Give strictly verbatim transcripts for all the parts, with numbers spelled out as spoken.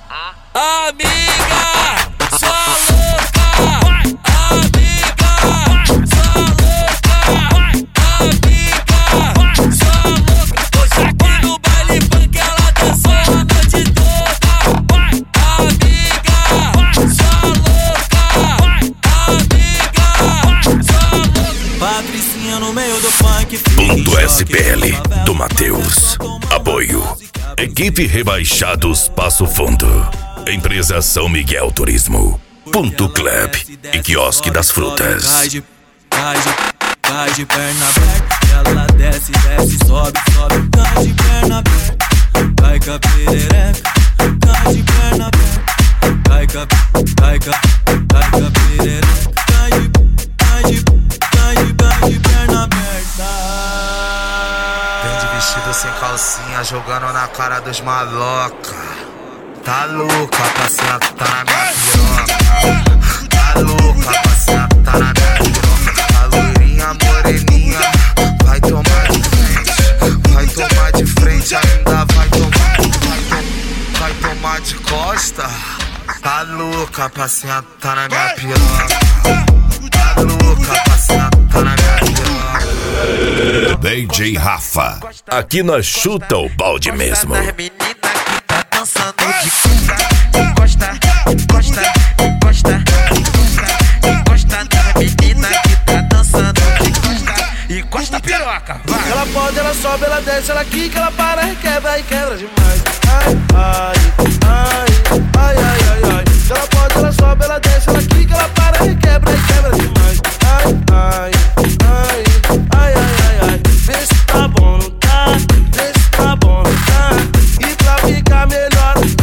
Amiga, sua louca. Amiga, sua louca. Amiga, sua louca. Hoje aqui no baile funk ela dançou a noite toda. Amiga, sua louca. Amiga, sua louca. Patricinha no meio do funk. Ponto S P L do Matheus. Apoio Equipe Rebaixados Passo Fundo. Empresa São Miguel Turismo. Ponto Club e Quiosque das Frutas. Cai de, cai de, cai de perna aberta. Ela desce, desce, sobe, sobe. Cai de perna aberta. Cai com a perereca. Cai de perna aberta. Cai com a, cai com a, cai com a perereca. Cai de, cai de, cai de, cai de perna aberta. Vem de vestido sem calcinha, jogando na cara dos maloca. Tá louca pra sentar na minha piroca. Tá louca pra sentar na minha piroca. A loirinha moreninha vai tomar de frente. Vai tomar de frente, ainda vai tomar, vai, vai tomar de costa. Tá louca pra sentar na minha piroca. Tá louca pra sentar na minha piroca. D J Rafa. Aqui nós chuta o balde mesmo. Dançando de encosta, encosta, encosta, encosta, encosta na menina que tá dançando de encosta, encosta a piroca, vai. Ela pode, ela sobe, ela desce, ela quica, ela para, requebra e quebra demais. Ai, ai, ai, ai, ai, ai, ai. Ela pode, ela sobe, ela desce, ela quica, ela para, requebra e quebra demais. Ai, ai, ai, ai, ai, ai, ai. Vê se tá bom, não tá? Vê se tá bom, não tá? E pra ficar melhor,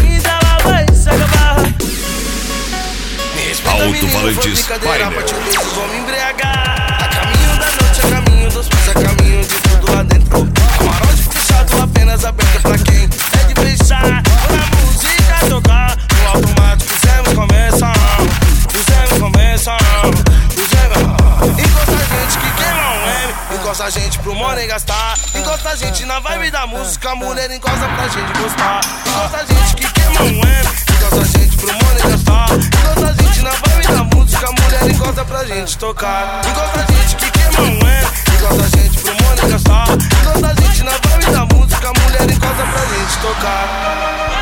Alto-falantes Painel. Vou me embriagar. A caminho da noite, a caminho dos pés, a caminho de tudo lá dentro. Camarote fechado, apenas aberto pra quem é de fechar. Quando a música tocar, no automático fizemos começar. Fizemos começar. Fizemos. Encosta a gente que queima um M. Encosta a gente pro money gastar. Encosta a gente na vibe da música. A mulher encosta pra gente gostar. Encosta a gente que queima um M. Encosta a gente pro money gastar. Encosta a gente na vibe da música, a mulher encosta pra gente tocar. Encosta a gente que queima um é. Encosta a gente pro money gastar. Encosta a gente na vibe da música, a mulher encosta pra gente tocar.